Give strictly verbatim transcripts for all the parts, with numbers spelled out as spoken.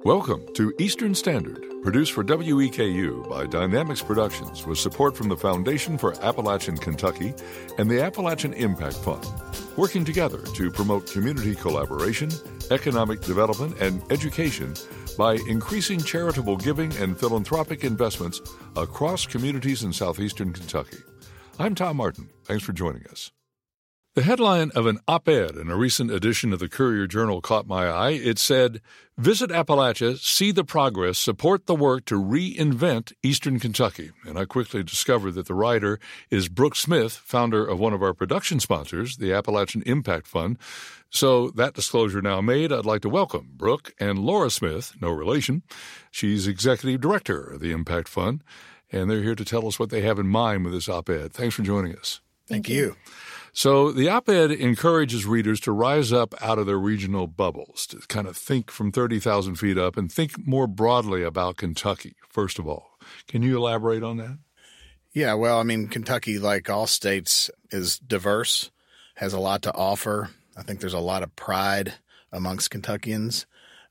Welcome to Eastern Standard, produced for W E K U by Dynamics Productions with support from the Foundation for Appalachian Kentucky and the Appalachian Impact Fund, working together to promote community collaboration, economic development, and education by increasing charitable giving and philanthropic investments across communities in southeastern Kentucky. I'm Tom Martin. Thanks for joining us. The headline of an op-ed in a recent edition of the Courier-Journal caught my eye. It said, "Visit Appalachia, see the progress, support the work to reinvent Eastern Kentucky." And I quickly discovered that the writer is Brooke Smith, founder of one of our production sponsors, the Appalachian Impact Fund. So that disclosure now made, I'd like to welcome Brooke and Laura Smith, no relation. She's executive director of the Impact Fund, and they're here to tell us what they have in mind with this op-ed. Thanks for joining us. Thank, Thank you. you. So the op-ed encourages readers to rise up out of their regional bubbles, to kind of think from thirty thousand feet up and think more broadly about Kentucky, first of all. Can you elaborate on that? Yeah, well, I mean, Kentucky, like all states, is diverse, has a lot to offer. I think there's a lot of pride amongst Kentuckians,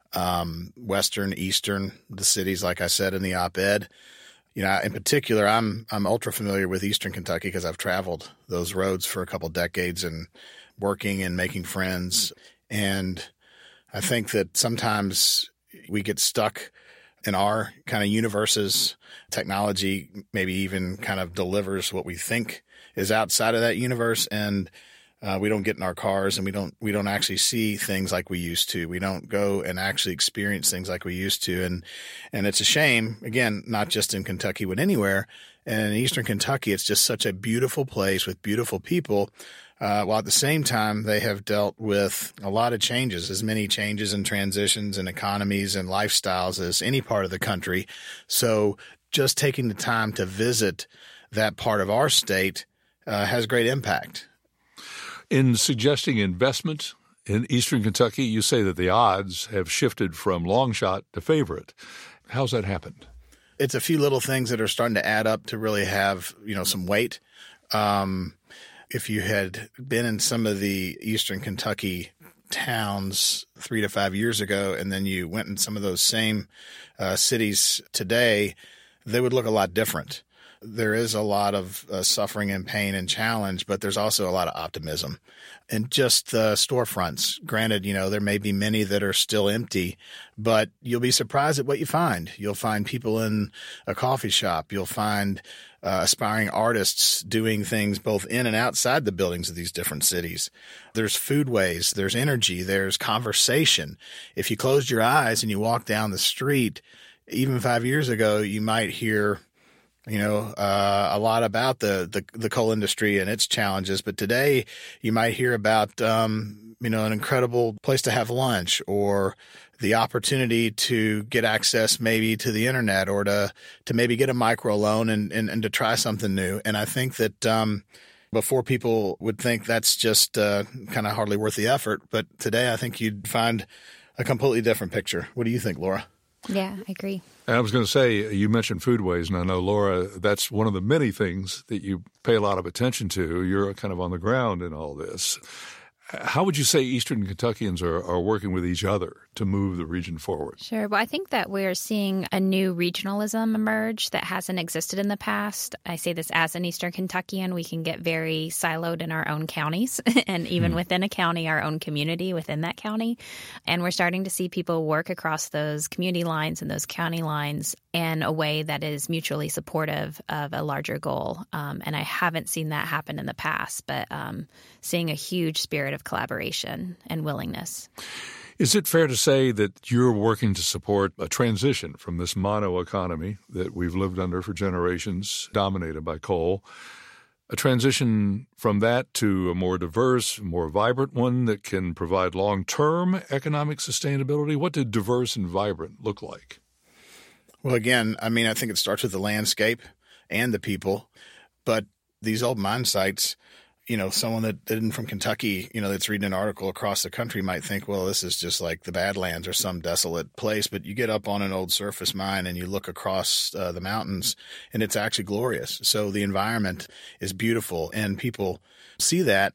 um, Western, Eastern, the cities, like I said in the op-ed. You know, in particular, I'm I'm ultra familiar with Eastern Kentucky because I've traveled those roads for a couple decades and working and making friends. And I think that sometimes we get stuck in our kind of universes. Technology maybe even kind of delivers what we think is outside of that universe, and Uh, we don't get in our cars and we don't we don't actually see things like we used to. We don't go and actually experience things like we used to. And and it's a shame, again, not just in Kentucky, but anywhere. And in Eastern Kentucky, it's just such a beautiful place with beautiful people, uh, while at the same time they have dealt with a lot of changes, as many changes and transitions and economies and lifestyles as any part of the country. So just taking the time to visit that part of our state uh, has great impact. In suggesting investment in Eastern Kentucky, you say that the odds have shifted from long shot to favorite. How's that happened? It's a few little things that are starting to add up to really have, you know, some weight. Um, if you had been in some of the Eastern Kentucky towns three to five years ago, and then you went in some of those same uh, cities today, they would look a lot different. There is a lot of uh, suffering and pain and challenge, but there's also a lot of optimism. And just the storefronts, granted, you know, there may be many that are still empty, but you'll be surprised at what you find. You'll find people in a coffee shop. You'll find uh, aspiring artists doing things both in and outside the buildings of these different cities. There's foodways, there's energy, there's conversation. If you closed your eyes and you walk down the street, even five years ago, you might hear you know, uh, a lot about the, the, the coal industry and its challenges. But today you might hear about, um, you know, an incredible place to have lunch, or the opportunity to get access maybe to the internet, or to, to maybe get a micro loan and, and, and to try something new. And I think that, um, before people would think that's just, uh, kind of hardly worth the effort. But today I think you'd find a completely different picture. What do you think, Laura? Yeah, I agree. And I was going to say, you mentioned foodways, and I know, Laura, that's one of the many things that you pay a lot of attention to. You're kind of on the ground in all this. How would you say Eastern Kentuckians are, are working with each other to move the region forward? Sure. Well, I think that we're seeing a new regionalism emerge that hasn't existed in the past. I say this as an Eastern Kentuckian. We can get very siloed in our own counties and even hmm. within a county, our own community within that county. And we're starting to see people work across those community lines and those county lines in a way that is mutually supportive of a larger goal. Um, and I haven't seen that happen in the past, but um, seeing a huge spirit of collaboration and willingness. Is it fair to say that you're working to support a transition from this mono economy that we've lived under for generations, dominated by coal, a transition from that to a more diverse, more vibrant one that can provide long-term economic sustainability? What did diverse and vibrant look like? Well, again, I mean, I think it starts with the landscape and the people, but these old mine sites, you know, someone that isn't from Kentucky, you know, that's reading an article across the country might think, well, this is just like the Badlands or some desolate place. But you get up on an old surface mine and you look across uh, the mountains, and it's actually glorious. So the environment is beautiful, and people see that.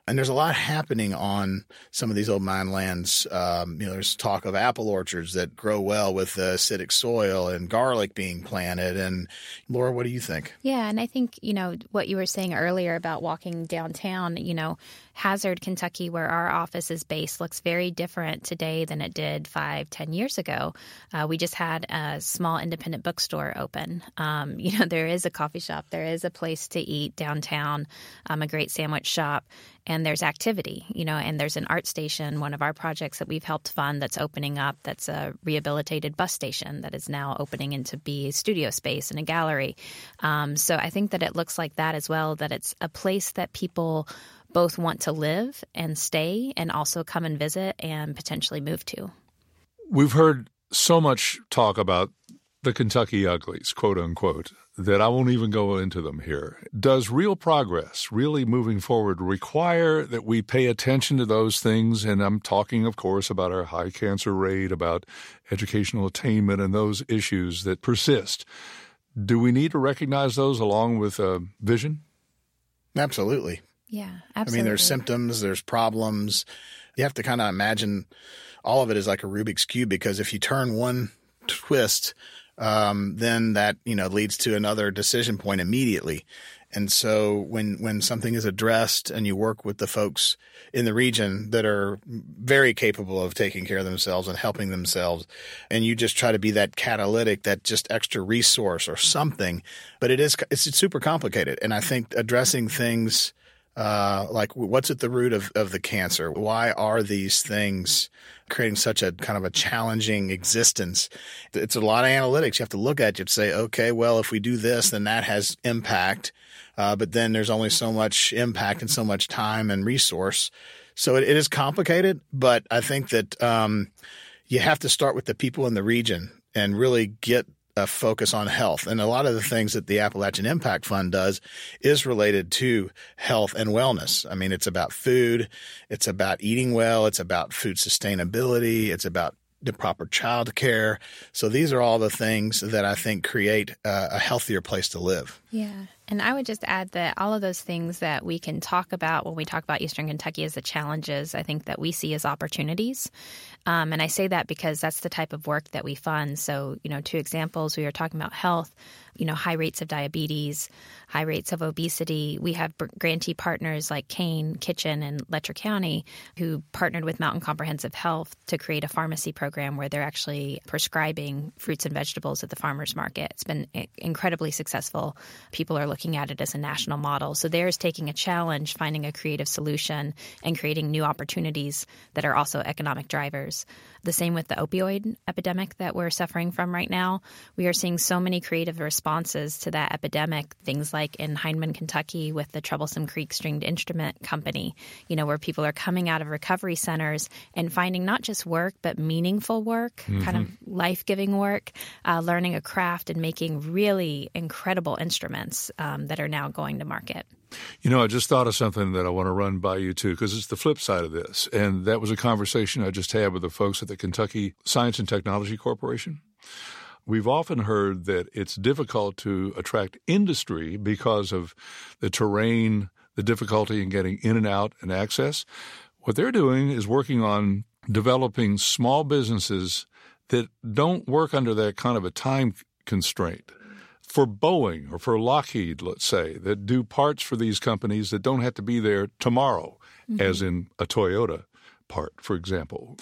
And there's a lot happening on some of these old mine lands. Um, you know, there's talk of apple orchards that grow well with uh, acidic soil and garlic being planted. And Laura, what do you think? Yeah, and I think, you know, what you were saying earlier about walking downtown, you know, Hazard, Kentucky, where our office is based, looks very different today than it did five, ten years ago. Uh, we just had a small independent bookstore open. Um, you know, there is a coffee shop. There is a place to eat downtown, um, a great sandwich shop. And there's activity, you know, and there's an art station, one of our projects that we've helped fund that's opening up. That's a rehabilitated bus station that is now opening into be studio space and a gallery. Um, so I think that it looks like that as well, that it's a place that people both want to live and stay and also come and visit and potentially move to. We've heard so much talk about the Kentucky uglies, quote unquote, that I won't even go into them here. Does real progress, really moving forward, require that we pay attention to those things? And I'm talking, of course, about our high cancer rate, about educational attainment and those issues that persist. Do we need to recognize those along with uh, vision? Absolutely. Yeah, absolutely. I mean, there's symptoms, there's problems. You have to kind of imagine all of it is like a Rubik's Cube, because if you turn one twist, um, then that, you know, leads to another decision point immediately. And so when when something is addressed and you work with the folks in the region that are very capable of taking care of themselves and helping themselves, and you just try to be that catalytic, that just extra resource or something, but it is it's super complicated. And I think addressing things uh, like what's at the root of, of the cancer? Why are these things creating such a kind of a challenging existence? It's a lot of analytics. You have to look at it to say, okay, well, if we do this, then that has impact. Uh, but then there's only so much impact and so much time and resource. So it, it is complicated, but I think that um, you have to start with the people in the region and really get a focus on health. And a lot of the things that the Appalachian Impact Fund does is related to health and wellness. I mean, it's about food. It's about eating well. It's about food sustainability. It's about the proper child care. So these are all the things that I think create uh, a healthier place to live. Yeah. And I would just add that all of those things that we can talk about when we talk about Eastern Kentucky as the challenges, I think that we see as opportunities. Um, and I say that because that's the type of work that we fund. So, you know, two examples, we were talking about health, you know, high rates of diabetes, high rates of obesity. We have grantee partners like Kane Kitchen in Letcher County who partnered with Mountain Comprehensive Health to create a pharmacy program where they're actually prescribing fruits and vegetables at the farmers market. It's been incredibly successful. People are looking at it as a national model. So there's taking a challenge, finding a creative solution, and creating new opportunities that are also economic drivers. The same with the opioid epidemic that we're suffering from right now. We are seeing so many creative responses to that epidemic, things like in Hindman, Kentucky with the Troublesome Creek Stringed Instrument Company, you know, where people are coming out of recovery centers and finding not just work, but meaningful work, mm-hmm. kind of life-giving work, uh, learning a craft and making really incredible instruments um, that are now going to market. You know, I just thought of something that I want to run by you, too, because it's the flip side of this. And that was a conversation I just had with the folks at the Kentucky Science and Technology Corporation. We've often heard that it's difficult to attract industry because of the terrain, the difficulty in getting in and out and access. What they're doing is working on developing small businesses that don't work under that kind of a time constraint. For Boeing or for Lockheed, let's say, that do parts for these companies that don't have to be there tomorrow, mm-hmm. as in a Toyota part, for example.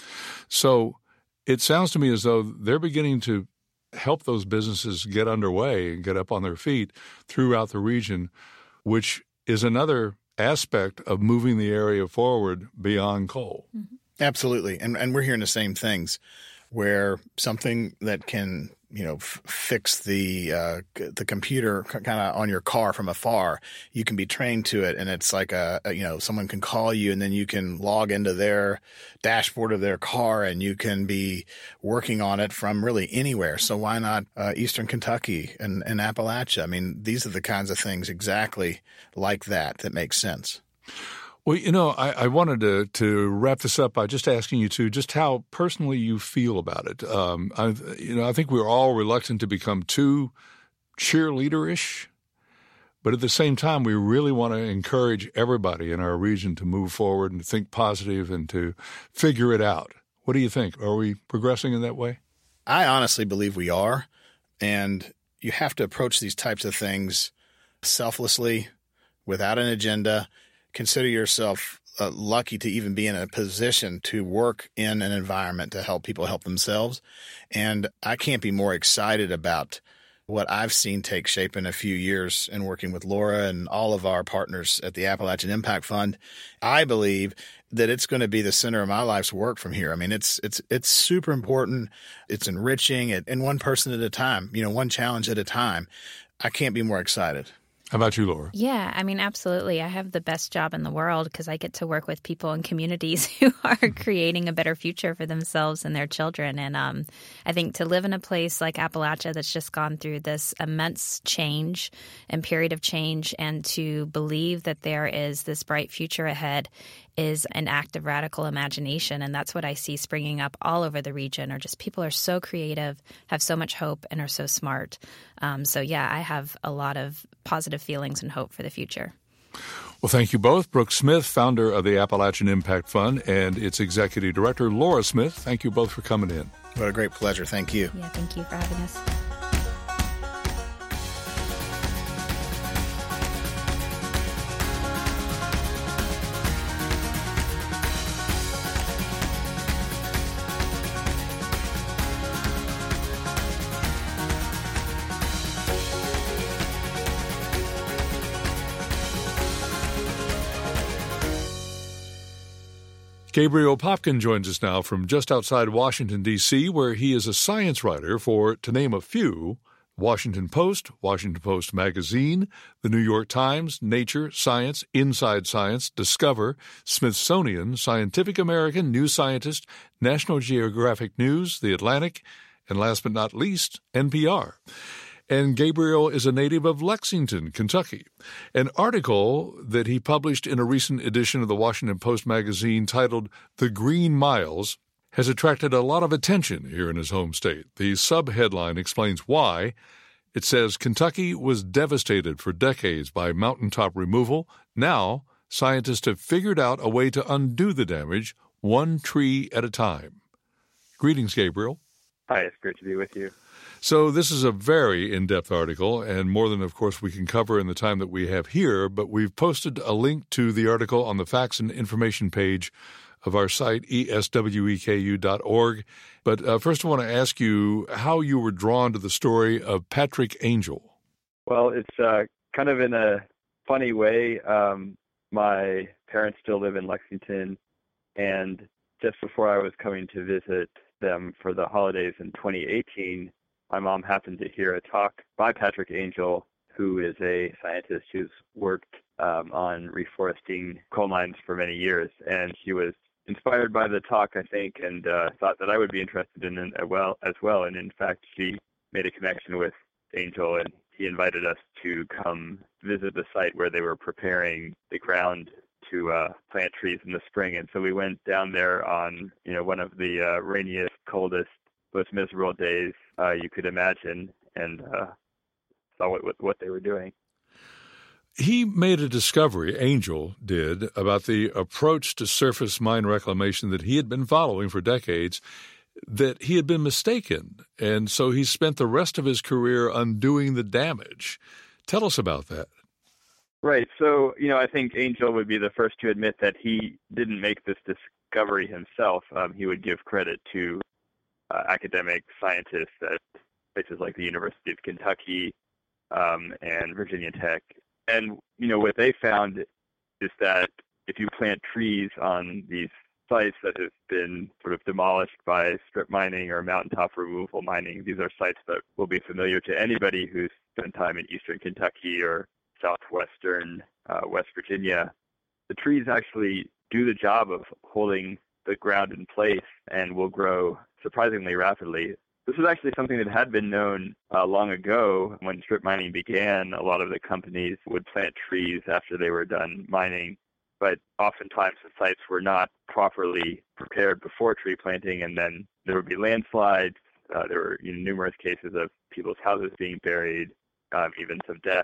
So it sounds to me as though they're beginning to help those businesses get underway and get up on their feet throughout the region, which is another aspect of moving the area forward beyond coal. Mm-hmm. Absolutely. And and we're hearing the same things, where something that can, you know, f- fix the uh, the computer c- kind of on your car from afar, you can be trained to it, and it's like a, a, you know, someone can call you, and then you can log into their dashboard of their car, and you can be working on it from really anywhere. So why not uh, Eastern Kentucky and, and Appalachia? I mean, these are the kinds of things exactly like that that make sense. Well, you know, I, I wanted to, to wrap this up by just asking you to just how personally you feel about it. Um, I, you know, I think we're all reluctant to become too cheerleader-ish, But at the same time, we really want to encourage everybody in our region to move forward and to think positive and to figure it out. What do you think? Are we progressing in that way? I honestly believe we are. And you have to approach these types of things selflessly, without an agenda. Consider yourself uh, lucky to even be in a position to work in an environment to help people help themselves. And I can't be more excited about what I've seen take shape in a few years in working with Laura and all of our partners at the Appalachian Impact Fund. I believe that it's going to be the center of my life's work from here. I mean, it's it's it's super important. It's enriching, and one person at a time, you know, one challenge at a time. I can't be more excited. How about you, Laura? Yeah, I mean, absolutely. I have the best job in the world because I get to work with people in communities who are creating a better future for themselves and their children. And um, I think to live in a place like Appalachia that's just gone through this immense change and period of change, and to believe that there is this bright future ahead is an act of radical imagination. And that's what I see springing up all over the region, or just people are so creative, have so much hope, and are so smart. Um, so, yeah, I have a lot of positive feelings and hope for the future. Well, thank you both. Brooke Smith, founder of the Appalachian Impact Fund, and its executive director, Laura Smith. Thank you both for coming in. What a great pleasure. Thank you. Yeah, thank you for having us. Gabriel Popkin joins us now from just outside Washington, D C, where he is a science writer for, to name a few, Washington Post, Washington Post Magazine, The New York Times, Nature, Science, Inside Science, Discover, Smithsonian, Scientific American, New Scientist, National Geographic News, The Atlantic, and last but not least, N P R. And Gabriel is a native of Lexington, Kentucky. An article that he published in a recent edition of the Washington Post magazine titled The Green Miles has attracted a lot of attention here in his home state. The sub-headline explains why. It says, Kentucky was devastated for decades by mountaintop removal. Now, scientists have figured out a way to undo the damage, one tree at a time. Greetings, Gabriel. Hi, it's great to be with you. So this is a very in-depth article, and more than, of course, we can cover in the time that we have here, but we've posted a link to the article on the facts and information page of our site, E S W E K U dot org. But uh, first I want to ask you how you were drawn to the story of Patrick Angel. Well, it's uh, kind of in a funny way. Um, my parents still live in Lexington, and just before I was coming to visit them for the holidays in twenty eighteen, my mom happened to hear a talk by Patrick Angel, who is a scientist who's worked um, on reforesting coal mines for many years. And she was inspired by the talk, I think, and uh, thought that I would be interested in it well, as well. And in fact, she made a connection with Angel, and he invited us to come visit the site where they were preparing the ground to uh, plant trees in the spring. And so we went down there on, you know, one of the uh, rainiest, coldest, most miserable days uh, you could imagine, and uh, saw what, what what they were doing. He made a discovery, Angel did, about the approach to surface mine reclamation that he had been following for decades, that he had been mistaken, and so he spent the rest of his career undoing the damage. Tell us about that. Right. So, you know, I think Angel would be the first to admit that he didn't make this discovery himself. Um, he would give credit to Uh, academic scientists at places like the University of Kentucky um, and Virginia Tech. And, you know, what they found is that if you plant trees on these sites that have been sort of demolished by strip mining or mountaintop removal mining, these are sites that will be familiar to anybody who's spent time in eastern Kentucky or southwestern uh, West Virginia. The trees actually do the job of holding the ground in place and will grow surprisingly rapidly. This is actually something that had been known uh, long ago. When strip mining began, a lot of the companies would plant trees after they were done mining, but oftentimes the sites were not properly prepared before tree planting, and then there would be landslides. Uh, there were you know, numerous cases of people's houses being buried, um, even some deaths.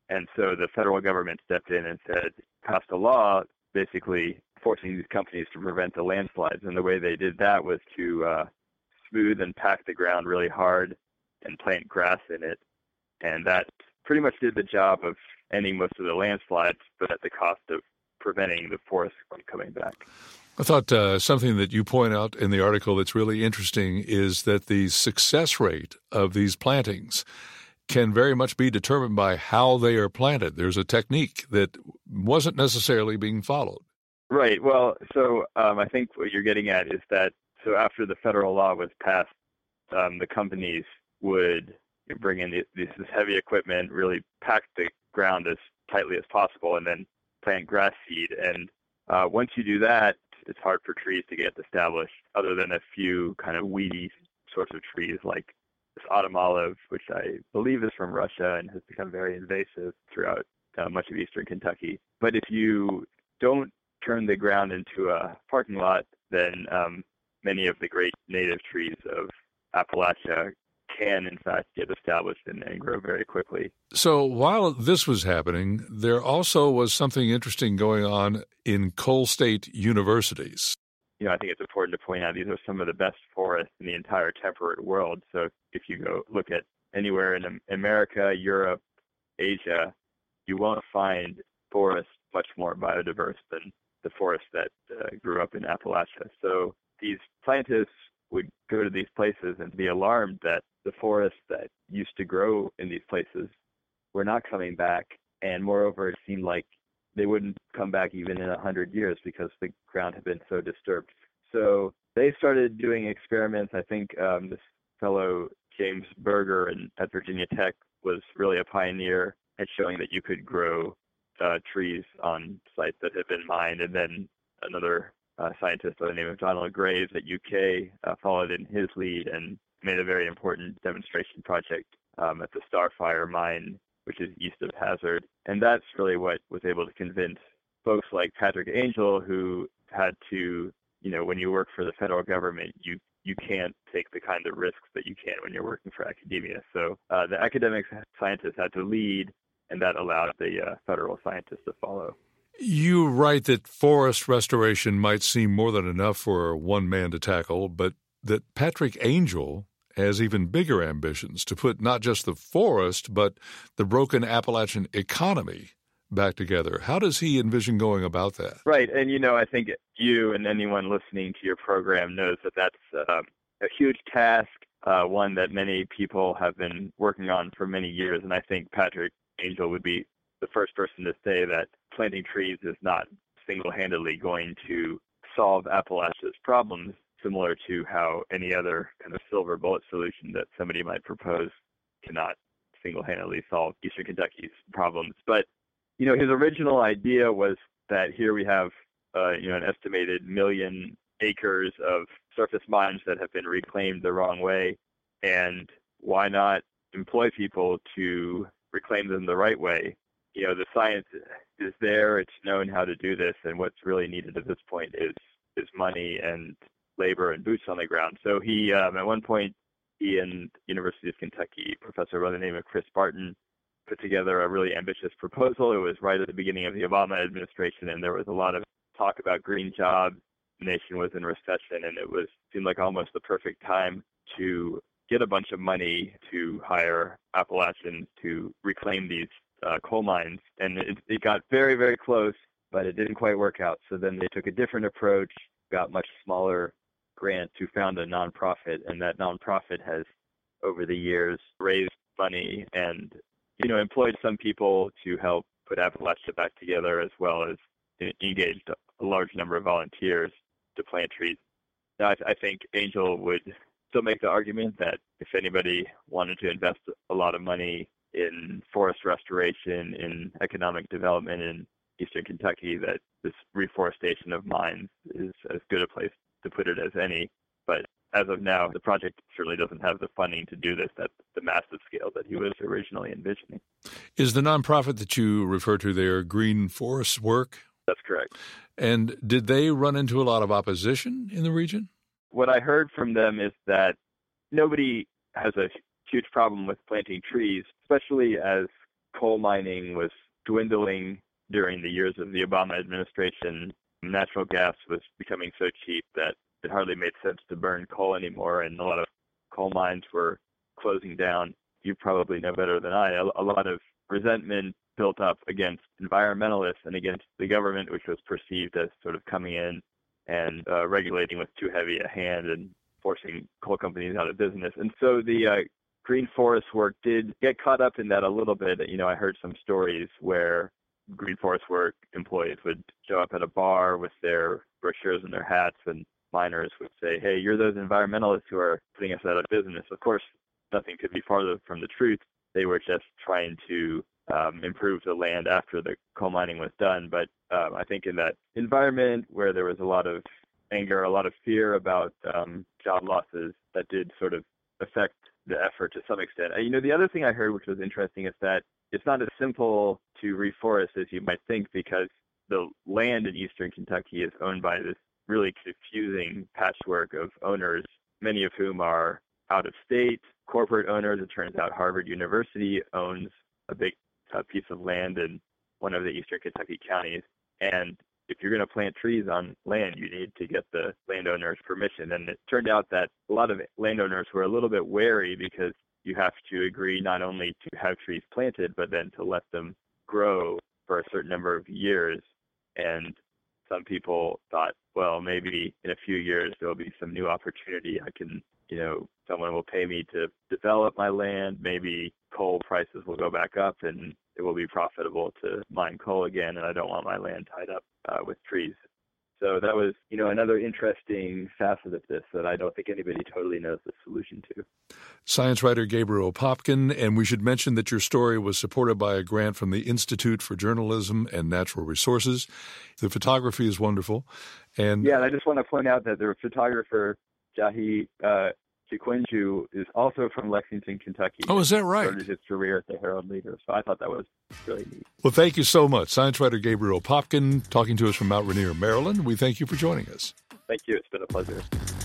And so the federal government stepped in and said, passed a law basically forcing these companies to prevent the landslides. And the way they did that was to uh, smooth and pack the ground really hard and plant grass in it. And that pretty much did the job of ending most of the landslides, but at the cost of preventing the forest from coming back. I thought uh, something that you point out in the article that's really interesting is that the success rate of these plantings can very much be determined by how they are planted. There's a technique that wasn't necessarily being followed. Right. Well, so um, I think what you're getting at is that so after the federal law was passed, um, the companies would bring in the, this heavy equipment, really pack the ground as tightly as possible, and then plant grass seed. And uh, once you do that, it's hard for trees to get established other than a few kind of weedy sorts of trees like this autumn olive, which I believe is from Russia and has become very invasive throughout uh, much of eastern Kentucky. But if you don't turn the ground into a parking lot, then um, many of the great native trees of Appalachia can, in fact, get established and, and grow very quickly. So while this was happening, there also was something interesting going on in coal state universities. You know, I think it's important to point out these are some of the best forests in the entire temperate world. So if you go look at anywhere in America, Europe, Asia, you won't find forests much more biodiverse than the forest that uh, grew up in Appalachia. So these scientists would go to these places and be alarmed that the forests that used to grow in these places were not coming back. And moreover, it seemed like they wouldn't come back even in a hundred years because the ground had been so disturbed. So they started doing experiments. I think um, this fellow, James Berger in, at Virginia Tech, was really a pioneer at showing that you could grow uh, trees on sites that had been mined. And then another uh, scientist by the name of Donald Graves at U K uh, followed in his lead and made a very important demonstration project um, at the Starfire mine, which is east of Hazard. And that's really what was able to convince folks like Patrick Angel, who had to, you know, when you work for the federal government, you you can't take the kind of risks that you can when you're working for academia. So uh, the academic scientists had to lead, and that allowed the uh, federal scientists to follow. You write that forest restoration might seem more than enough for one man to tackle, but that Patrick Angel has even bigger ambitions to put not just the forest, but the broken Appalachian economy back together. How does he envision going about that? Right. And, you know, I think you and anyone listening to your program knows that that's uh, a huge task, uh, one that many people have been working on for many years. And I think Patrick Angel would be the first person to say that planting trees is not single-handedly going to solve Appalachia's problems, similar to how any other kind of silver bullet solution that somebody might propose cannot single-handedly solve eastern Kentucky's problems. But, you know, his original idea was that here we have, uh, you know, an estimated million acres of surface mines that have been reclaimed the wrong way, and why not employ people to reclaim them the right way? You know, the science is there, it's known how to do this, and what's really needed at this point is is money and labor and boots on the ground. So he, um, at one point, he and University of Kentucky professor by the name of Chris Barton put together a really ambitious proposal. It was right at the beginning of the Obama administration, and there was a lot of talk about green jobs. The nation was in recession, and it was seemed like almost the perfect time to get a bunch of money to hire Appalachians to reclaim these uh, coal mines. And it, it got very, very close, but it didn't quite work out. So then they took a different approach, got much smaller grant to found a nonprofit, and that nonprofit has, over the years, raised money and, you know, employed some people to help put Appalachia back together, as well as engaged a large number of volunteers to plant trees. Now, I, I think Angel would still make the argument that if anybody wanted to invest a lot of money in forest restoration, in economic development in eastern Kentucky, that this reforestation of mines is as good a place to put it as any. But as of now, the project certainly doesn't have the funding to do this at the massive scale that he was originally envisioning. Is the nonprofit that you refer to there Green Forest Work? That's correct. And did they run into a lot of opposition in the region? What I heard from them is that nobody has a huge problem with planting trees, especially as coal mining was dwindling during the years of the Obama administration. Natural gas was becoming so cheap that it hardly made sense to burn coal anymore, and a lot of coal mines were closing down. You probably know better than I. A, a lot of resentment built up against environmentalists and against the government, which was perceived as sort of coming in and uh, regulating with too heavy a hand and forcing coal companies out of business. And so the uh, Green Forest work did get caught up in that a little bit. You know, I heard some stories where Green Forest work employees would show up at a bar with their brochures and their hats, and miners would say, hey, you're those environmentalists who are putting us out of business. Of course, nothing could be farther from the truth. They were just trying to um, improve the land after the coal mining was done. But um, I think in that environment where there was a lot of anger, a lot of fear about um, job losses, that did sort of affect the effort to some extent. And, you know, the other thing I heard, which was interesting, is that it's not as simple to reforest as you might think, because the land in eastern Kentucky is owned by this really confusing patchwork of owners, many of whom are out of state, corporate owners. It turns out Harvard University owns a big uh, piece of land in one of the eastern Kentucky counties. And if you're going to plant trees on land, you need to get the landowner's permission. And it turned out that a lot of landowners were a little bit wary, because you have to agree not only to have trees planted, but then to let them grow for a certain number of years. And some people thought, well, maybe in a few years there'll be some new opportunity. I can, you know, someone will pay me to develop my land. Maybe coal prices will go back up and it will be profitable to mine coal again, and I don't want my land tied up uh, with trees. So that was, you know, another interesting facet of this that I don't think anybody totally knows the solution to. Science writer Gabriel Popkin, and we should mention that your story was supported by a grant from the Institute for Journalism and Natural Resources. The photography is wonderful. And yeah, and I just want to point out that the photographer, Jahi uh, Chikwinju, is also from Lexington, Kentucky. Oh, is that right? Started his career at the Herald Leader, so I thought that was really neat. Well, thank you so much. Science writer Gabriel Popkin talking to us from Mount Rainier, Maryland. We thank you for joining us. Thank you. It's been a pleasure.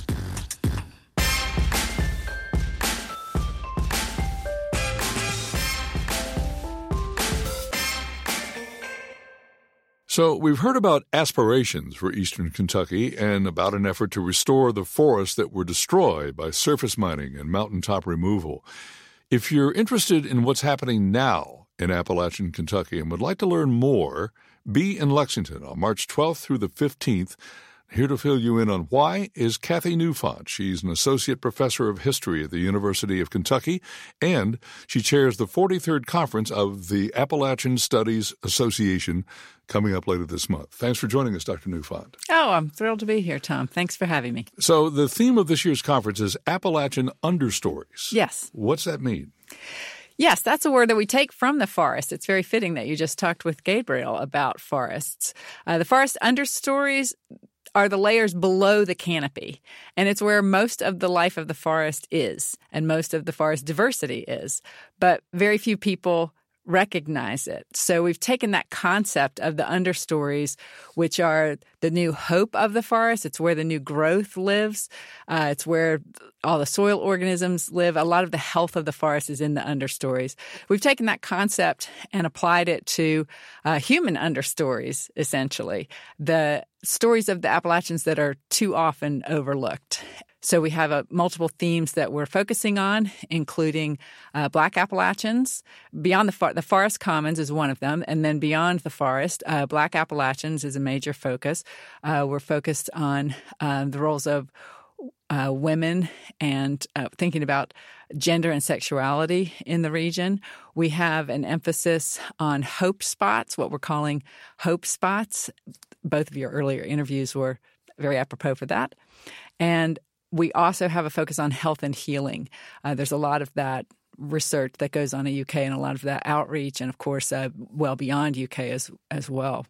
So we've heard about aspirations for eastern Kentucky and about an effort to restore the forests that were destroyed by surface mining and mountaintop removal. If you're interested in what's happening now in Appalachian Kentucky and would like to learn more, be in Lexington on March twelfth through the fifteenth. Here to fill you in on why is Kathy Newfont. She's an associate professor of history at the University of Kentucky, and she chairs the forty-third conference of the Appalachian Studies Association coming up later this month. Thanks for joining us, Doctor Newfont. Oh, I'm thrilled to be here, Tom. Thanks for having me. So the theme of this year's conference is Appalachian Understories. Yes. What's that mean? Yes, that's a word that we take from the forest. It's very fitting that you just talked with Gabriel about forests. Uh, the forest understories are the layers below the canopy, and it's where most of the life of the forest is and most of the forest diversity is. But very few people recognize it. So we've taken that concept of the understories, which are the new hope of the forest. It's where the new growth lives. Uh, it's where all the soil organisms live. A lot of the health of the forest is in the understories. We've taken that concept and applied it to uh, human understories, essentially, the stories of the Appalachians that are too often overlooked. So we have uh, multiple themes that we're focusing on, including uh, Black Appalachians. Beyond the, for- the Forest Commons is one of them, and then beyond the forest, uh, Black Appalachians is a major focus. Uh, we're focused on uh, the roles of uh, women and uh, thinking about gender and sexuality in the region. We have an emphasis on hope spots, what we're calling hope spots. Both of your earlier interviews were very apropos for that. And we also have a focus on health and healing. Uh, there's a lot of that research that goes on in the U K and a lot of that outreach and, of course, uh, well beyond U K as as well.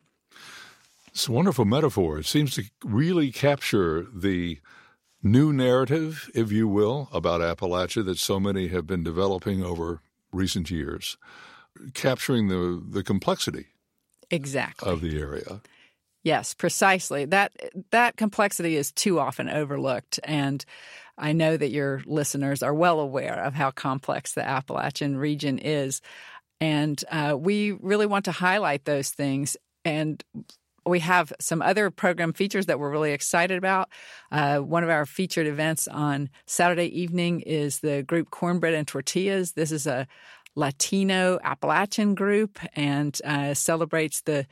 It's a wonderful metaphor. It seems to really capture the new narrative, if you will, about Appalachia that so many have been developing over recent years, capturing the, the complexity exactly of the area. Yes, precisely. That that complexity is too often overlooked, and I know that your listeners are well aware of how complex the Appalachian region is. And uh, we really want to highlight those things. And we have some other program features that we're really excited about. Uh, one of our featured events on Saturday evening is the group Cornbread and Tortillas. This is a Latino Appalachian group and uh, celebrates the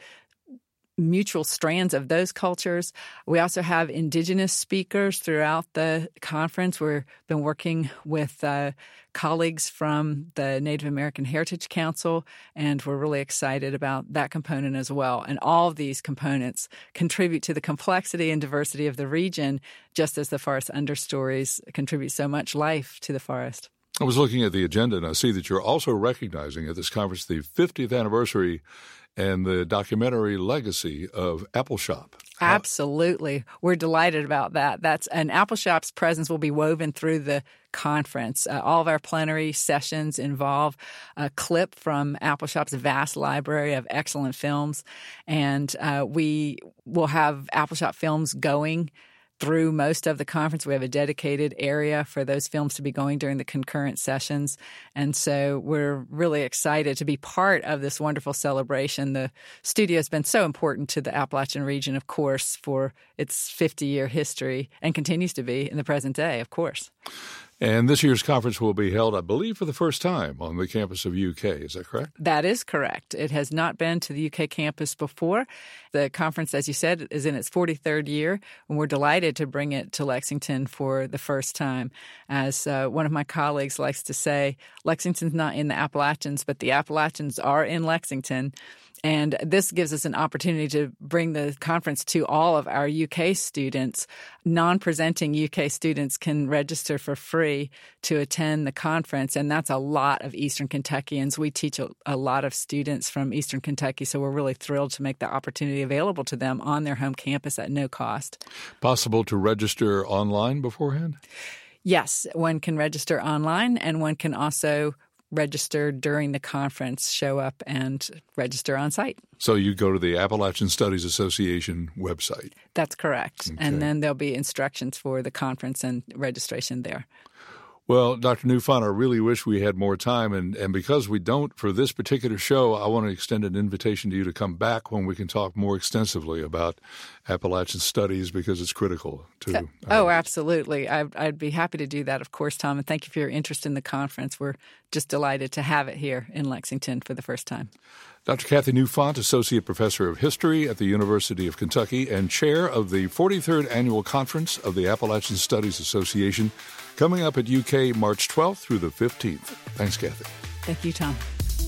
mutual strands of those cultures. We also have indigenous speakers throughout the conference. We've been working with uh, colleagues from the Native American Heritage Council, and we're really excited about that component as well. And all of these components contribute to the complexity and diversity of the region, just as the forest understories contribute so much life to the forest. I was looking at the agenda, and I see that you're also recognizing at this conference the fiftieth anniversary and the documentary legacy of Appalshop. Absolutely. We're delighted about that. That's and Appalshop's presence will be woven through the conference. Uh, all of our plenary sessions involve a clip from Appalshop's vast library of excellent films, and uh, we will have Appalshop films going through most of the conference. We have a dedicated area for those films to be going during the concurrent sessions. And so we're really excited to be part of this wonderful celebration. The studio has been so important to the Appalachian region, of course, for its fifty-year history and continues to be in the present day, of course. And this year's conference will be held, I believe, for the first time on the campus of U K. Is that correct? That is correct. It has not been to the U K campus before. The conference, as you said, is in its forty-third year, and we're delighted to bring it to Lexington for the first time. As uh, one of my colleagues likes to say, Lexington's not in the Appalachians, but the Appalachians are in Lexington. And this gives us an opportunity to bring the conference to all of our U K students. Non-presenting U K students can register for free to attend the conference, and that's a lot of Eastern Kentuckians. We teach a, a lot of students from Eastern Kentucky, so we're really thrilled to make the opportunity available to them on their home campus at no cost. Possible to register online beforehand? Yes, one can register online, and one can also register during the conference, show up and register on site. So you go to the Appalachian Studies Association website. That's correct. Okay. And then there'll be instructions for the conference and registration there. Well, Doctor Newfont, I really wish we had more time, and, and because we don't for this particular show, I want to extend an invitation to you to come back when we can talk more extensively about Appalachian studies, because it's critical to uh, Oh, absolutely. I'd, I'd be happy to do that, of course, Tom, and thank you for your interest in the conference. We're just delighted to have it here in Lexington for the first time. Doctor Kathy Newfont, Associate Professor of History at the University of Kentucky and Chair of the forty-third Annual Conference of the Appalachian Studies Association, coming up at U K March twelfth through the fifteenth. Thanks, Kathy. Thank you, Tom.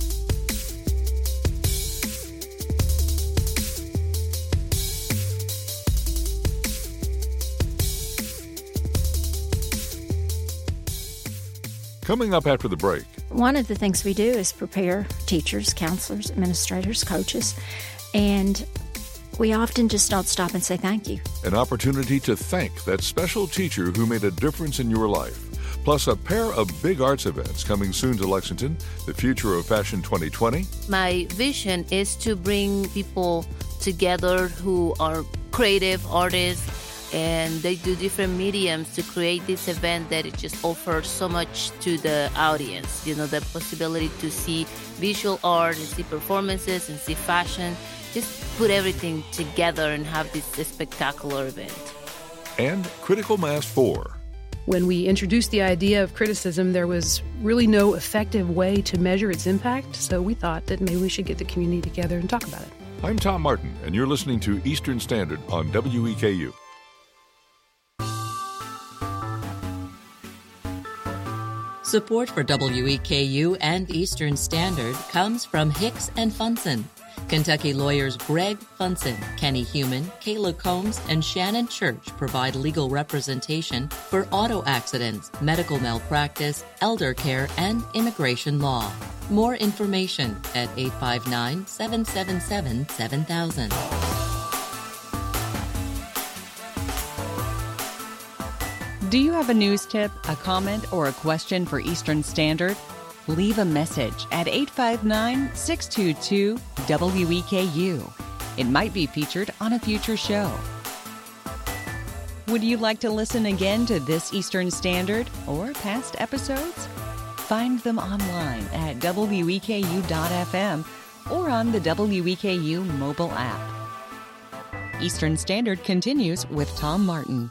Coming up after the break. One of the things we do is prepare teachers, counselors, administrators, coaches, and we often just don't stop and say thank you. An opportunity to thank that special teacher who made a difference in your life. Plus a pair of big arts events coming soon to Lexington, the Future of Fashion twenty twenty. My vision is to bring people together who are creative artists, and they do different mediums to create this event that it just offers so much to the audience. You know, the possibility to see visual art and see performances and see fashion. Just put everything together and have this spectacular event. And Critical Mass four. When we introduced the idea of criticism, there was really no effective way to measure its impact, so we thought that maybe we should get the community together and talk about it. I'm Tom Martin, and you're listening to Eastern Standard on W E K U. Support for W E K U and Eastern Standard comes from Hicks and Funson. Kentucky lawyers Greg Funson, Kenny Human, Kayla Combs, and Shannon Church provide legal representation for auto accidents, medical malpractice, elder care, and immigration law. More information at eight five nine, seven seven seven, seven thousand. Do you have a news tip, a comment, or a question for Eastern Standard? Leave a message at eight five nine, six two two, W E K U. It might be featured on a future show. Would you like to listen again to this Eastern Standard or past episodes? Find them online at W E K U dot F M or on the W E K U mobile app. Eastern Standard continues with Tom Martin.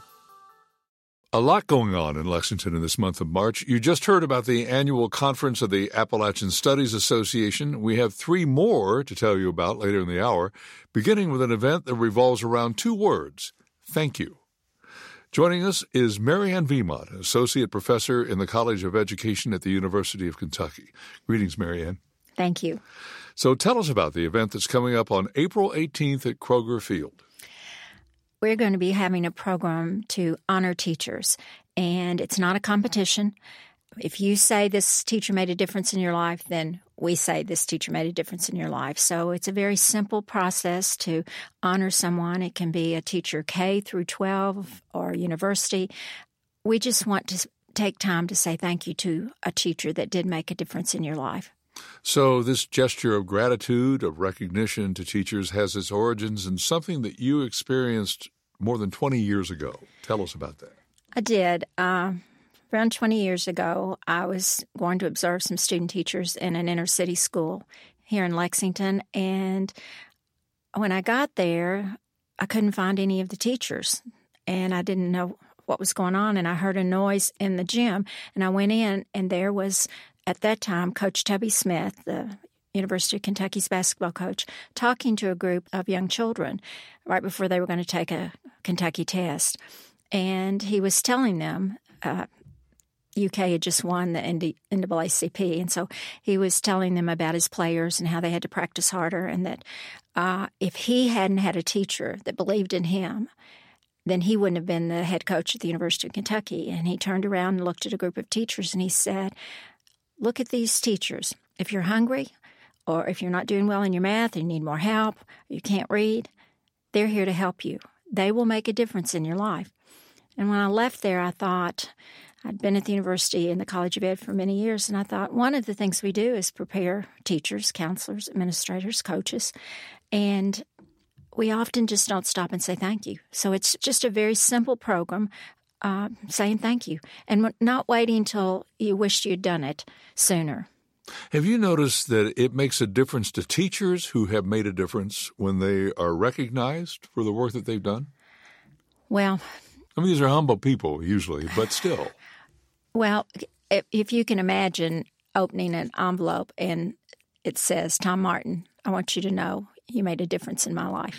A lot going on in Lexington in this month of March. You just heard about the annual conference of the Appalachian Studies Association. We have three more to tell you about later in the hour, beginning with an event that revolves around two words: thank you. Joining us is Marianne Vimont, Associate Professor in the College of Education at the University of Kentucky. Greetings, Marianne. Thank you. So tell us about the event that's coming up on April eighteenth at Kroger Field. We're going to be having a program to honor teachers, and it's not a competition. If you say this teacher made a difference in your life, then we say this teacher made a difference in your life. So it's a very simple process to honor someone. It can be a teacher K through twelve or university. We just want to take time to say thank you to a teacher that did make a difference in your life. So this gesture of gratitude, of recognition to teachers has its origins in something that you experienced more than twenty years ago. Tell us about that. I did. Uh, around twenty years ago, I was going to observe some student teachers in an inner-city school here in Lexington, and when I got there, I couldn't find any of the teachers, and I didn't know what was going on, and I heard a noise in the gym, and I went in, and there was, at that time, Coach Tubby Smith, the University of Kentucky's basketball coach, talking to a group of young children right before they were going to take a Kentucky test. And he was telling them, uh, U K had just won the N double A C P, and so he was telling them about his players and how they had to practice harder, and that uh, if he hadn't had a teacher that believed in him, then he wouldn't have been the head coach at the University of Kentucky. And he turned around and looked at a group of teachers, and he said, look at these teachers. If you're hungry, or if you're not doing well in your math and you need more help, you can't read, they're here to help you. They will make a difference in your life. And when I left there, I thought, I'd been at the university and the College of Ed for many years, and I thought one of the things we do is prepare teachers, counselors, administrators, coaches, and we often just don't stop and say thank you. So it's just a very simple program, uh, saying thank you, and not waiting until you wished you'd done it sooner. Have you noticed that it makes a difference to teachers who have made a difference when they are recognized for the work that they've done? Well, I mean, these are humble people usually, but still. Well, if you can imagine opening an envelope and it says, Tom Martin, I want you to know you made a difference in my life.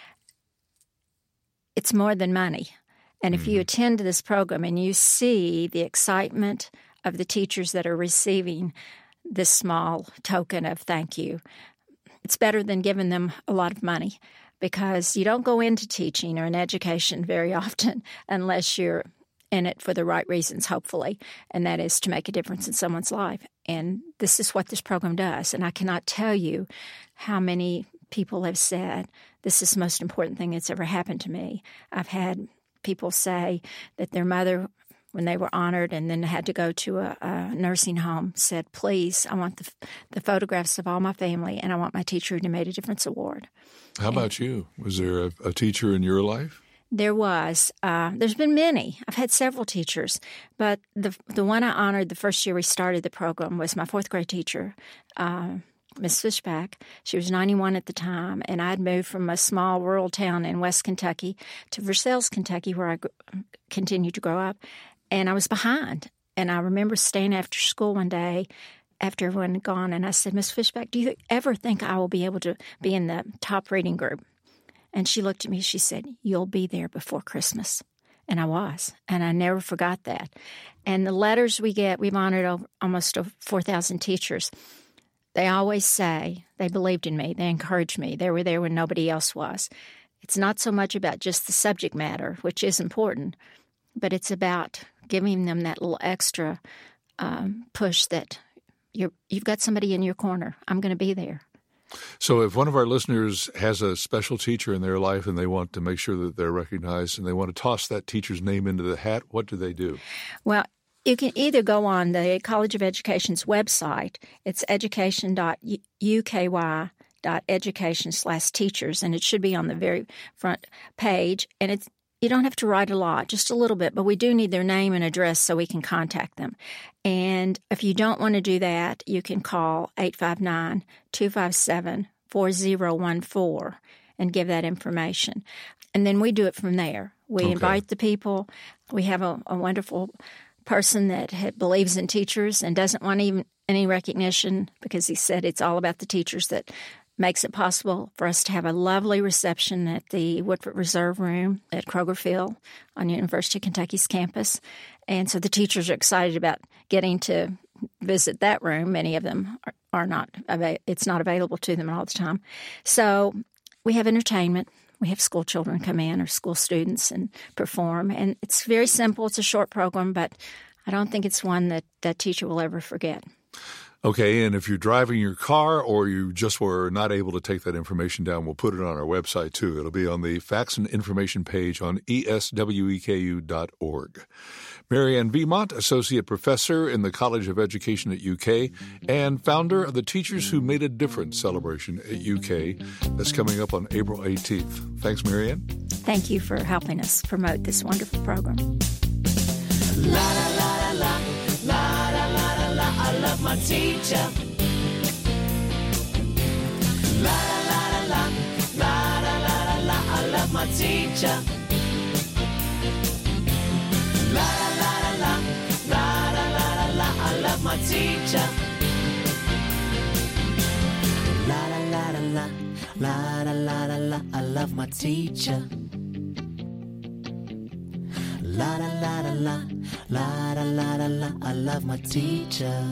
It's more than money. And if mm-hmm. you attend this program and you see the excitement of the teachers that are receiving this small token of thank you, it's better than giving them a lot of money, because you don't go into teaching or in education very often unless you're in it for the right reasons, hopefully, and that is to make a difference in someone's life. And this is what this program does. And I cannot tell you how many people have said, this is the most important thing that's ever happened to me. I've had people say that their mother, when they were honored and then had to go to a, a nursing home, said, please, I want the, the photographs of all my family, and I want my Teacher Who Made a Difference award. How and, about you? Was there a, a teacher in your life? There was. Uh, there's been many. I've had several teachers, but the the one I honored the first year we started the program was my fourth grade teacher, uh, Miss Fishback. She was ninety-one at the time, and I'd moved from a small rural town in West Kentucky to Versailles, Kentucky, where I g- continued to grow up. And I was behind. And I remember staying after school one day after everyone had gone, and I said, Miss Fishback, do you ever think I will be able to be in the top reading group? And she looked at me, she said, you'll be there before Christmas. And I was, and I never forgot that. And the letters we get, we've honored over, almost four thousand teachers. They always say they believed in me, they encouraged me, they were there when nobody else was. It's not so much about just the subject matter, which is important, but it's about giving them that little extra um, push that you're, you've got somebody in your corner. I'm going to be there. So if one of our listeners has a special teacher in their life and they want to make sure that they're recognized and they want to toss that teacher's name into the hat, what do they do? Well, you can either go on the College of Education's website. It's education dot u k y dot education slash teachers, and it should be on the very front page. And it's You don't have to write a lot, just a little bit, but we do need their name and address so we can contact them. And if you don't want to do that, you can call eight five nine, two five seven, four zero one four and give that information. And then we do it from there. We okay. invite the people. We have a, a wonderful person that ha- believes in teachers and doesn't want even any recognition because he said it's all about the teachers that makes it possible for us to have a lovely reception at the Woodford Reserve Room at Kroger Field on University of Kentucky's campus. And so the teachers are excited about getting to visit that room. Many of them are, are not, it's not available to them all the time. So we have entertainment. We have school children come in or school students and perform. And it's very simple. It's a short program, but I don't think it's one that that teacher will ever forget. Okay, and if you're driving your car or you just were not able to take that information down, we'll put it on our website, too. It'll be on the Facts and Information page on E S W E K U dot org. Marianne Vimont, Associate Professor in the College of Education at U K and founder of the Teachers Who Made a Difference celebration at U K. That's coming up on April eighteenth. Thanks, Marianne. Thank you for helping us promote this wonderful program. La, la, la, la, la, la, la, la, la, I love my teacher. La, la, la, la, la, la, la, la, la, I love my teacher. La, la, la, la, la, la, la, la, la, I love my teacher. La, la, la, la, la, la, la, la, la, I love my teacher. La, la, la, la, la, la, la, la, la, I love my teacher.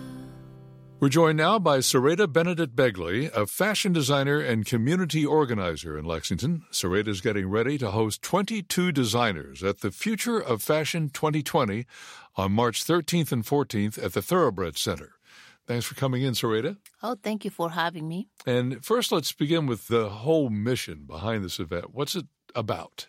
We're joined now by Sarita Benedict Begley, a fashion designer and community organizer in Lexington. Sarita is getting ready to host twenty-two designers at the Future of Fashion twenty twenty on March thirteenth and fourteenth at the Thoroughbred Center. Thanks for coming in, Sarita. Oh, thank you for having me. And first, let's begin with the whole mission behind this event. What's it about?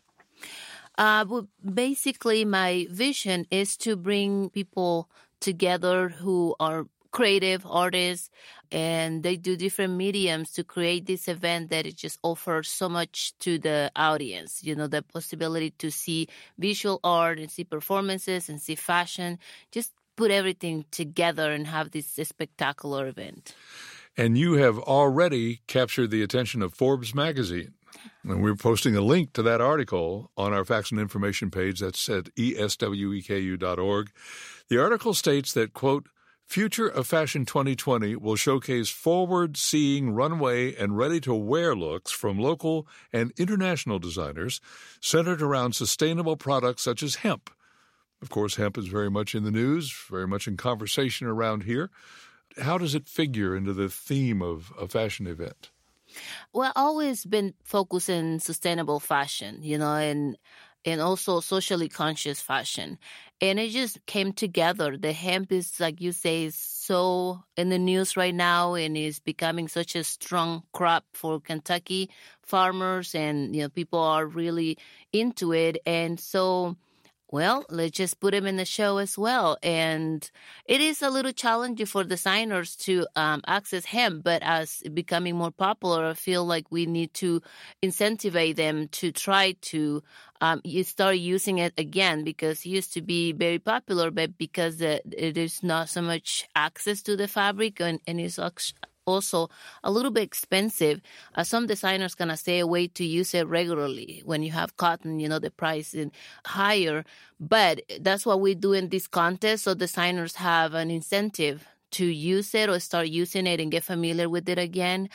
Uh, well, basically, my vision is to bring people together who are creative artists, and they do different mediums to create this event that it just offers so much to the audience. You know, the possibility to see visual art and see performances and see fashion, just put everything together and have this spectacular event. And you have already captured the attention of Forbes magazine. And we're posting a link to that article on our Facts and Information page. That's at E S W E K U dot org. The article states that, quote, Future of Fashion twenty twenty will showcase forward-seeing runway and ready-to-wear looks from local and international designers centered around sustainable products such as hemp. Of course, hemp is very much in the news, very much in conversation around here. How does it figure into the theme of a fashion event? Well, I've always been focused on sustainable fashion, you know, and and also socially conscious fashion. And it just came together. The hemp is, like you say, is so in the news right now and is becoming such a strong crop for Kentucky farmers. And, you know, people are really into it. And so, well, let's just put them in the show as well. And it is a little challenging for designers to um, access hemp, but as it becoming more popular, I feel like we need to incentivize them to try to um, you start using it again, because it used to be very popular, but because the, there's not so much access to the fabric and, and it's also a little bit expensive. Uh, some designers gonna stay away to use it regularly. When you have cotton, you know, the price is higher. But that's what we do in this contest. So designers have an incentive to use it or start using it and get familiar with it again.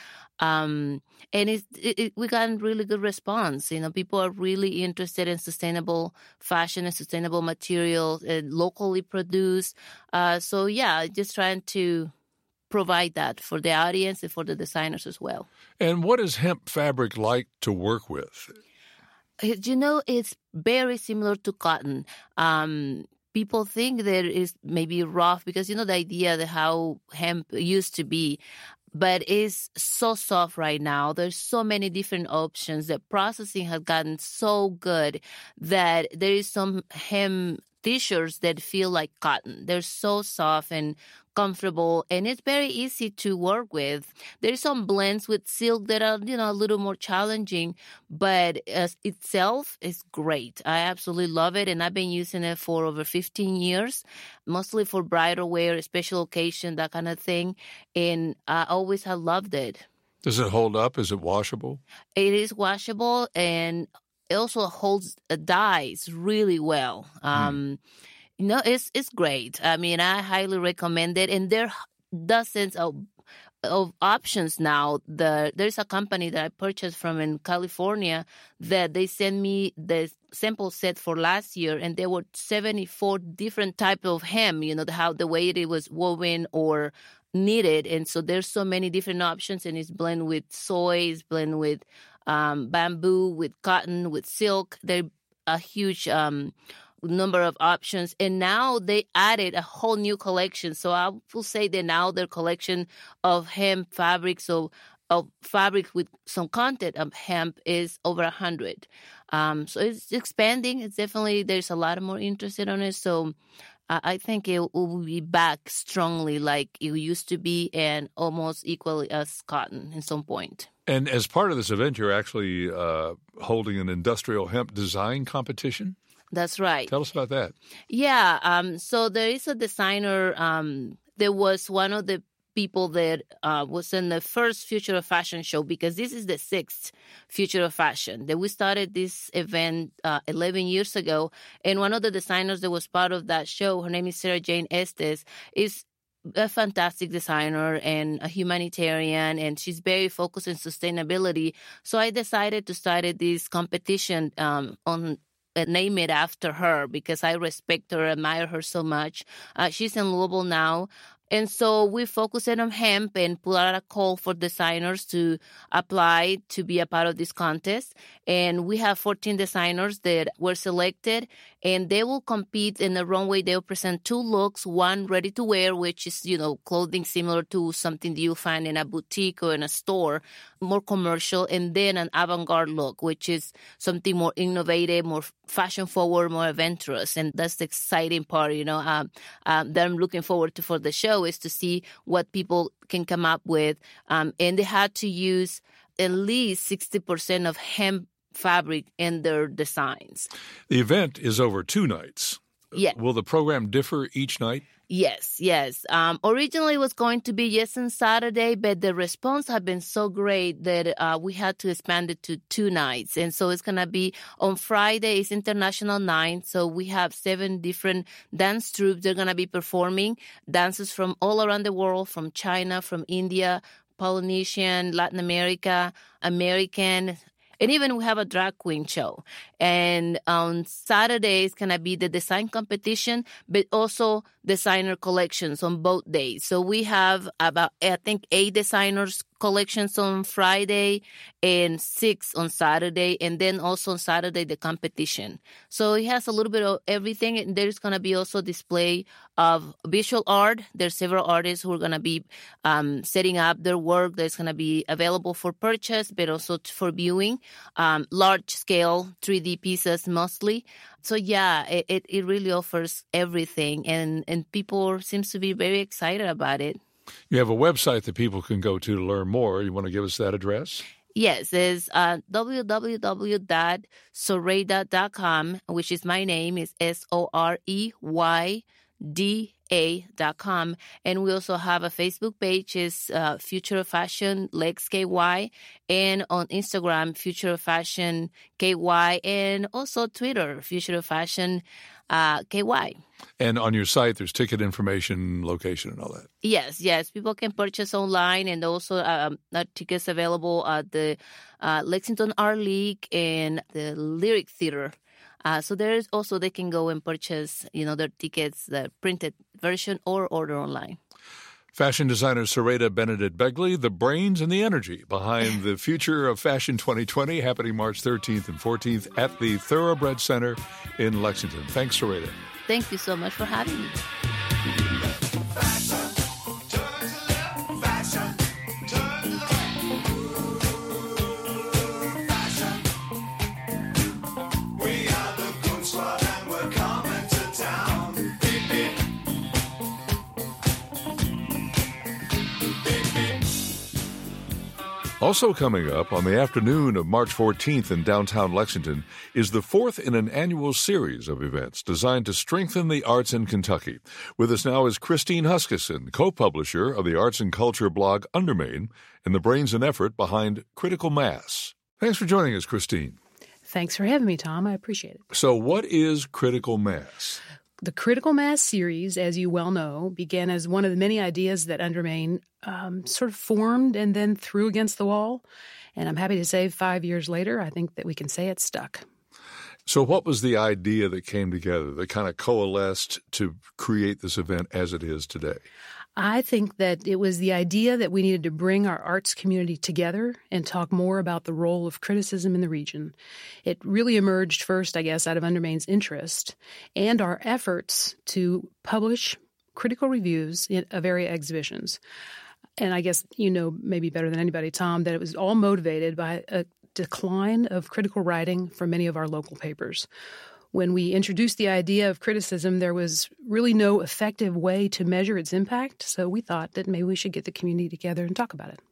Um, and it's, it, it, we got a really good response. You know, people are really interested in sustainable fashion and sustainable materials, uh, locally produced. Uh, so, yeah, just trying to provide that for the audience and for the designers as well. And what is hemp fabric like to work with? You know, it's very similar to cotton. Um, people think that it's maybe rough because, you know, the idea that how hemp used to be, but it's so soft right now. There's so many different options. The processing has gotten so good that there is some hemp t-shirts that feel like cotton. They're so soft and comfortable, and it's very easy to work with. There's some blends with silk that are, you know, a little more challenging, but as itself is great. I absolutely love it, and I've been using it for over fifteen years, mostly for bridal wear, special occasion, that kind of thing, and I always have loved it. Does it hold up? Is it washable? It is washable, and it also holds uh, dyes really well. Um, mm. No, it's it's great. I mean, I highly recommend it. And there are dozens of of options now. The there's a company that I purchased from in California that they sent me the sample set for last year, and there were seventy-four different types of hem. You know, the, how the way it was woven or knitted, and so there's so many different options. And it's blend with soy, it's blend with um, bamboo, with cotton, with silk. They're a huge um, number of options, and now they added a whole new collection. So I will say that now their collection of hemp fabrics, so of fabrics with some content of hemp, is over a hundred. Um, so it's expanding. It's definitely, there's a lot more interested on it. So uh, I think it will be back strongly like it used to be, and almost equally as cotton at some point. And as part of this event, you're actually uh, holding an industrial hemp design competition? That's right. Tell us about that. Yeah. Um, so there is a designer. Um, there was one of the people that uh, was in the first Future of Fashion show, because this is the sixth Future of Fashion. That we started this event uh, eleven years ago. And one of the designers that was part of that show, her name is Sarah Jane Estes, is a fantastic designer and a humanitarian, and she's very focused on sustainability. So I decided to start this competition um, on Uh, name it after her, because I respect her, admire her so much. Uh, she's in Louisville now. And so we focused on hemp and put out a call for designers to apply to be a part of this contest. And we have fourteen designers that were selected, and they will compete in the runway. They'll present two looks, one ready to wear, which is, you know, clothing similar to something that you'll find in a boutique or in a store, more commercial, and then an avant-garde look, which is something more innovative, more fashion forward, more adventurous. And that's the exciting part, you know, um, um, that I'm looking forward to for the show, is to see what people can come up with. Um, and they had to use at least sixty percent of hemp fabric in their designs. The event is over two nights. Yeah. Will the program differ each night? Yes, yes. Um, originally, it was going to be yes on Saturday, but the response had been so great that uh, we had to expand it to two nights. And so it's going to be on Friday, it's International Night. So we have seven different dance troupes. They're going to be performing dances from all around the world, from China, from India, Polynesian, Latin America, American. And even we have a drag queen show. And on Saturday, it's going to be the design competition, but also designer collections on both days. So we have about, I think, eight designers collections on Friday and six on Saturday. And then also on Saturday, the competition. So it has a little bit of everything. And there's going to be also display of visual art. There's several artists who are going to be um, setting up their work that's going to be available for purchase, but also for viewing. Um, large scale three D pieces mostly. So yeah, it, it, it really offers everything, and, and people seems to be very excited about it. You have a website that people can go to to learn more. You want to give us that address? Yes, it's uh, w w w dot soreyda dot com, which is my name, is S O R E Y D A dot com. And we also have a Facebook page, is uh, Future of Fashion Lex K Y, and on Instagram, Future of Fashion K Y, and also Twitter, Future of Fashion uh, K Y. And on your site, there's ticket information, location, and all that. Yes, yes. People can purchase online, and also um, tickets available at the uh, Lexington Art League and the Lyric Theater. Uh, so there's also, they can go and purchase, you know, their tickets, the printed version, or order online. Fashion designer Soreyda Benedict Begley, the brains and the energy behind the Future of Fashion twenty twenty, happening March thirteenth and fourteenth at the Thoroughbred Center in Lexington. Thanks, Soreyda. Thank you so much for having me. We are the Goon Squad and we're coming to town. Also coming up on the afternoon of March fourteenth in downtown Lexington is the fourth in an annual series of events designed to strengthen the arts in Kentucky. With us now is Christine Huskisson, co-publisher of the arts and culture blog Undermain and the brains and effort behind Critical Mass. Thanks for joining us, Christine. Thanks for having me, Tom. I appreciate it. So what is Critical Mass? The Critical Mass series, as you well know, began as one of the many ideas that Undermain um, sort of formed and then threw against the wall. And I'm happy to say five years later, I think that we can say it's stuck. So what was the idea that came together, that kind of coalesced to create this event as it is today? I think that it was the idea that we needed to bring our arts community together and talk more about the role of criticism in the region. It really emerged first, I guess, out of Undermain's interest and our efforts to publish critical reviews of area exhibitions. And I guess you know maybe better than anybody, Tom, that it was all motivated by a decline of critical writing from many of our local papers. When we introduced the idea of criticism, there was really no effective way to measure its impact, so we thought that maybe we should get the community together and talk about it.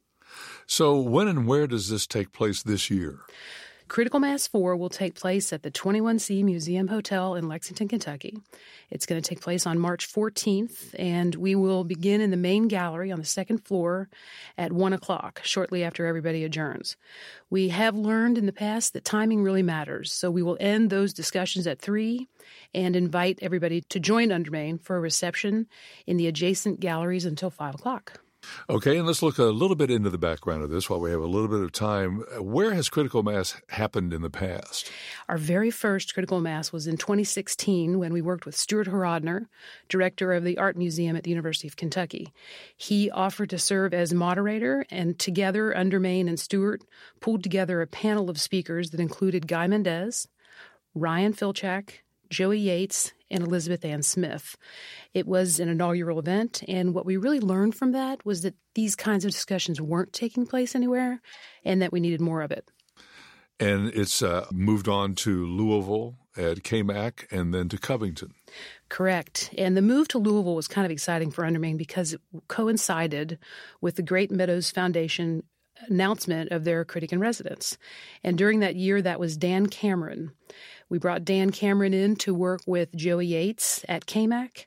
So when and where does this take place this year? Critical Mass four will take place at the twenty-one C Museum Hotel in Lexington, Kentucky. It's going to take place on March fourteenth, and we will begin in the main gallery on the second floor at one o'clock, shortly after everybody adjourns. We have learned in the past that timing really matters, so we will end those discussions at three and invite everybody to join Undermain for a reception in the adjacent galleries until five o'clock. Okay, and let's look a little bit into the background of this while we have a little bit of time. Where has Critical Mass happened in the past? Our very first Critical Mass was in twenty sixteen when we worked with Stuart Horodner, director of the Art Museum at the University of Kentucky. He offered to serve as moderator, and together Undermain and Stuart pulled together a panel of speakers that included Guy Mendez, Ryan Filchak, Joey Yates, and Elizabeth Ann Smith. It was an inaugural event, and what we really learned from that was that these kinds of discussions weren't taking place anywhere and that we needed more of it. And it's uh, moved on to Louisville at K M A C and then to Covington. Correct. And the move to Louisville was kind of exciting for Undermain because it coincided with the Great Meadows Foundation announcement of their critic in residence. And during that year, that was Dan Cameron. We brought Dan Cameron in to work with Joey Yates at K M A C,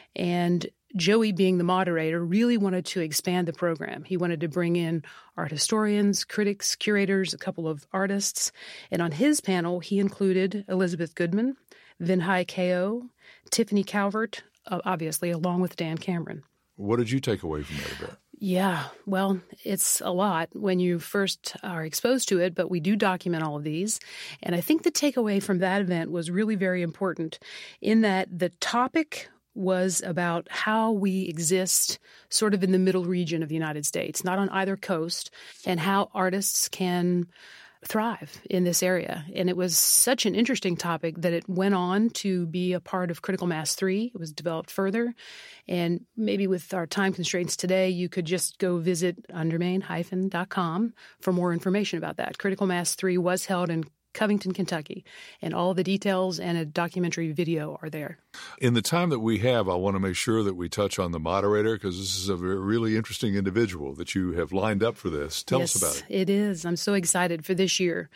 and Joey, being the moderator, really wanted to expand the program. He wanted to bring in art historians, critics, curators, a couple of artists, and on his panel, he included Elizabeth Goodman, Vinhai Kao, Tiffany Calvert, obviously, along with Dan Cameron. What did you take away from that event? Yeah, well, it's a lot when you first are exposed to it, but we do document all of these. And I think the takeaway from that event was really very important in that the topic was about how we exist sort of in the middle region of the United States, not on either coast, and how artists can thrive in this area. And it was such an interesting topic that it went on to be a part of Critical Mass three. It was developed further. And maybe with our time constraints today, you could just go visit undermain dash dot com for more information about that. Critical Mass three was held in Covington, Kentucky, and all the details and a documentary video are there. In the time that we have, I want to make sure that we touch on the moderator because this is a really interesting individual that you have lined up for this. Tell yes, us about it. It is. I'm so excited for this year.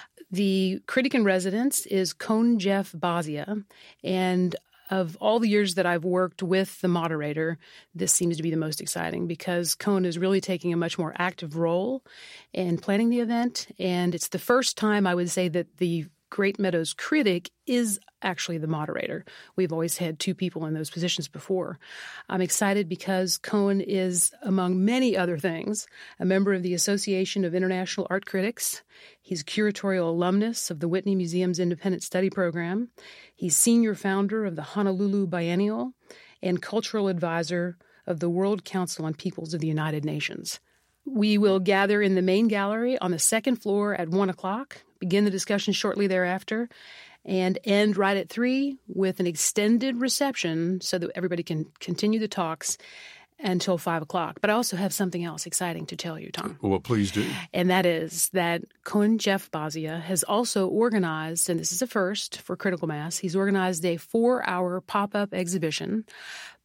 The critic in residence is Cone Jeff Bazia, and of all the years that I've worked with the moderator, this seems to be the most exciting because Cone is really taking a much more active role in planning the event. And it's the first time I would say that the Great Meadows critic is actually the moderator. We've always had two people in those positions before. I'm excited because Cone is, among many other things, a member of the Association of International Art Critics. He's curatorial alumnus of the Whitney Museum's Independent Study Program. He's senior founder of the Honolulu Biennial and cultural advisor of the World Council on Peoples of the United Nations. We will gather in the main gallery on the second floor at one o'clock, begin the discussion shortly thereafter, and end right at three with an extended reception so that everybody can continue the talks until five o'clock. But I also have something else exciting to tell you, Tom. Well, please do. And that is that Cone Jeff Bazia has also organized, and this is a first for Critical Mass, he's organized a four-hour pop-up exhibition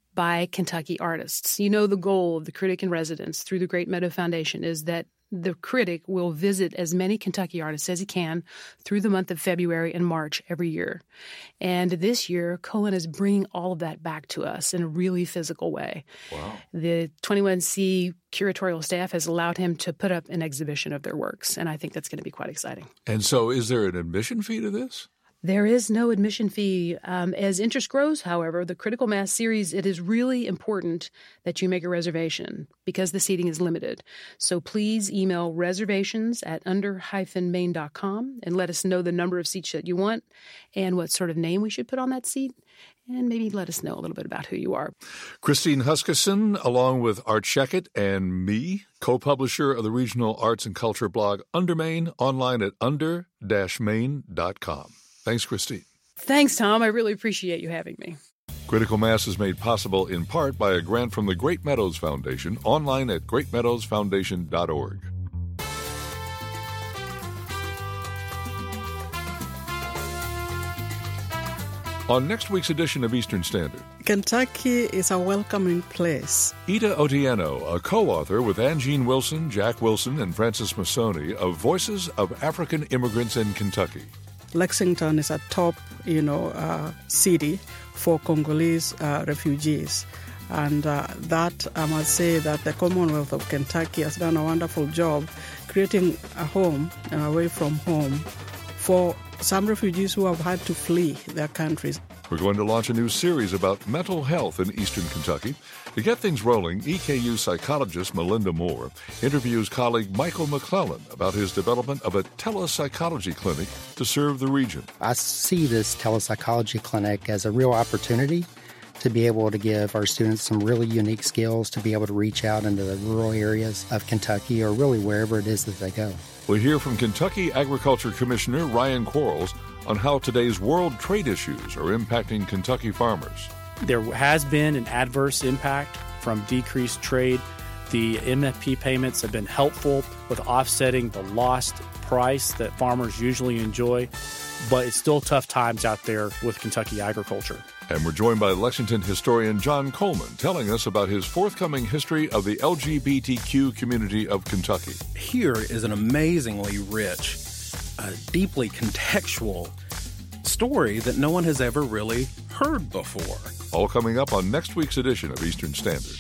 by Kentucky artists. You know, the goal of the Critic in Residence through the Great Meadow Foundation is that the critic will visit as many Kentucky artists as he can through the month of February and March every year. And this year, Cohen is bringing all of that back to us in a really physical way. Wow. The twenty-one C curatorial staff has allowed him to put up an exhibition of their works, and I think that's going to be quite exciting. And so is there an admission fee to this? There is no admission fee. Um, as interest grows, however, the Critical Mass series, it is really important that you make a reservation because the seating is limited. So please email reservations at under dash main dot com and let us know the number of seats that you want and what sort of name we should put on that seat. And maybe let us know a little bit about who you are. Christine Huskisson, along with Art Sheckett and me, co-publisher of the regional arts and culture blog Undermain, online at under dash main dot com. Thanks, Christine. Thanks, Tom. I really appreciate you having me. Critical Mass is made possible in part by a grant from the Great Meadows Foundation, online at great meadows foundation dot org. On next week's edition of Eastern Standard, Kentucky is a welcoming place. Ida Otieno, a co-author with Angene Wilson, Jack Wilson, and Francis Masoni of Voices of African Immigrants in Kentucky. Lexington is a top, you know, uh, city for Congolese uh, refugees. And uh, that, I must say that the Commonwealth of Kentucky has done a wonderful job creating a home and away from home for some refugees who have had to flee their countries. We're going to launch a new series about mental health in eastern Kentucky. To get things rolling, E K U psychologist Melinda Moore interviews colleague Michael McClellan about his development of a telepsychology clinic to serve the region. I see this telepsychology clinic as a real opportunity to be able to give our students some really unique skills to be able to reach out into the rural areas of Kentucky or really wherever it is that they go. We'll hear from Kentucky Agriculture Commissioner Ryan Quarles on how today's world trade issues are impacting Kentucky farmers. There has been an adverse impact from decreased trade. The M F P payments have been helpful with offsetting the lost price that farmers usually enjoy, but it's still tough times out there with Kentucky agriculture. And we're joined by Lexington historian John Coleman, telling us about his forthcoming history of the L G B T Q community of Kentucky. Here is an amazingly rich, uh, deeply contextual story that no one has ever really heard before. All coming up on next week's edition of Eastern Standard.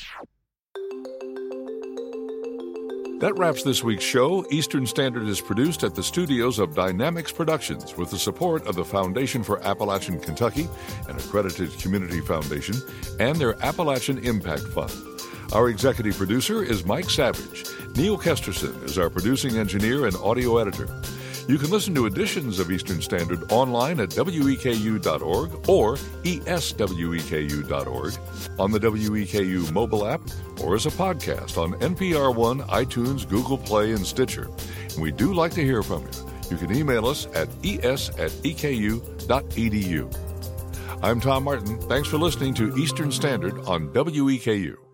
That wraps this week's show. Eastern Standard is produced at the studios of Dynamics Productions with the support of the Foundation for Appalachian Kentucky, an accredited community foundation, and their Appalachian Impact Fund. Our executive producer is Mike Savage. Neil Kesterson is our producing engineer and audio editor. You can listen to editions of Eastern Standard online at W E K U dot org or E S W E K U dot org, on the W E K U mobile app, or as a podcast on N P R One, iTunes, Google Play, and Stitcher. And we do like to hear from you. You can email us at es at e k u dot e d u. I'm Tom Martin. Thanks for listening to Eastern Standard on W E K U.